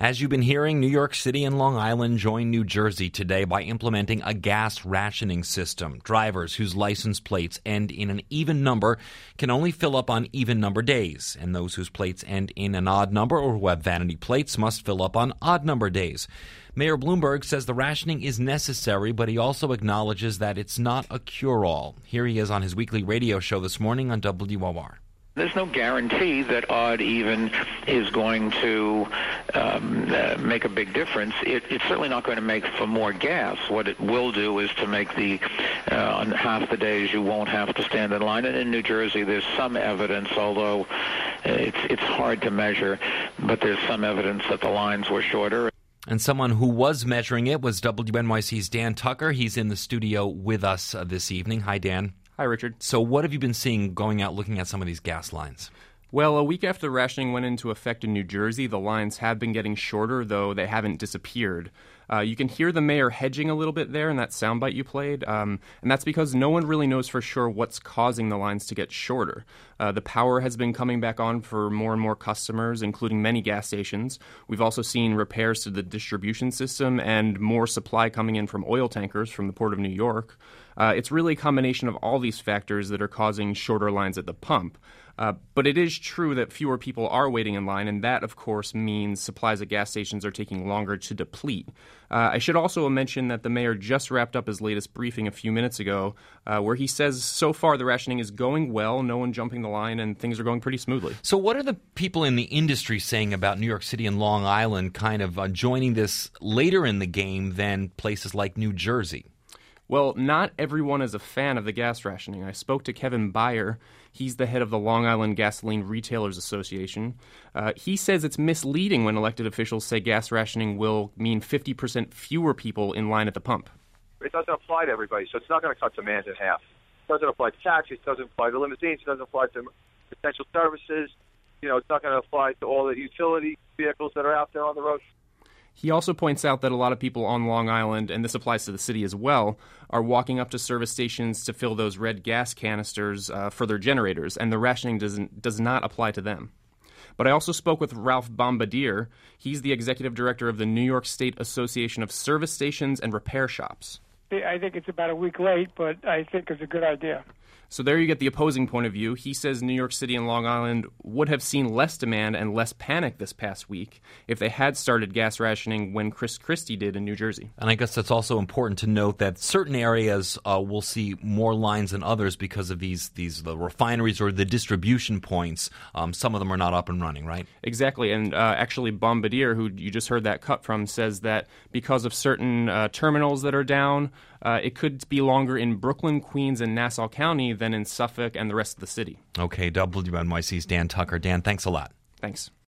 As you've been hearing, New York City and Long Island joined New Jersey today by implementing a gas rationing system. Drivers whose license plates end in an even number can only fill up on even number days, and those whose plates end in an odd number or who have vanity plates must fill up on odd number days. Mayor Bloomberg says the rationing is necessary, but he also acknowledges that it's not a cure-all. Here he is on his weekly radio show this morning on WOR. There's no guarantee that odd-even is going to make a big difference. It's certainly not going to make for more gas. What it will do is to make on half the days you won't have to stand in line. And in New Jersey, there's some evidence, although it's hard to measure, but there's some evidence that the lines were shorter. And someone who was measuring it was WNYC's Dan Tucker. He's in the studio with us this evening. Hi, Dan. Hi, Richard. So what have you been seeing going out looking at some of these gas lines? Well, a week after rationing went into effect in New Jersey, the lines have been getting shorter, though they haven't disappeared. You can hear the mayor hedging a little bit there in that soundbite you played, and that's because no one really knows for sure what's causing the lines to get shorter. The power has been coming back on for more and more customers, including many gas stations. We've also seen repairs to the distribution system and more supply coming in from oil tankers from the Port of New York. It's really a combination of all these factors that are causing shorter lines at the pump. But it is true that fewer people are waiting in line, and that, of course, means supplies at gas stations are taking longer to deplete. I should also mention that the mayor just wrapped up his latest briefing a few minutes ago, where he says so far the rationing is going well, no one jumping the line, and things are going pretty smoothly. So what are the people in the industry saying about New York City and Long Island kind of joining this later in the game than places like New Jersey? Well, not everyone is a fan of the gas rationing. I spoke to Kevin Byer. He's the head of the Long Island Gasoline Retailers Association. He says it's misleading when elected officials say gas rationing will mean 50% fewer people in line at the pump. It doesn't apply to everybody, so it's not going to cut demand in half. It doesn't apply to taxis, it doesn't apply to limousines, it doesn't apply to essential services. It's not going to apply to all the utility vehicles that are out there on the road. He also points out that a lot of people on Long Island, and this applies to the city as well, are walking up to service stations to fill those red gas canisters for their generators, and the rationing does not apply to them. But I also spoke with Ralph Bombardier. He's the executive director of the New York State Association of Service Stations and Repair Shops. I think it's about a week late, but I think it's a good idea. So there you get the opposing point of view. He says New York City and Long Island would have seen less demand and less panic this past week if they had started gas rationing when Chris Christie did in New Jersey. And I guess that's also important to note that certain areas will see more lines than others because of the refineries or the distribution points. Some of them are not up and running, right? Exactly. And actually Bombardier, who you just heard that cut from, says that because of certain terminals that are down, it could be longer in Brooklyn, Queens, and Nassau County than in Suffolk and the rest of the city. Okay, WNYC's Dan Tucker. Dan, thanks a lot. Thanks.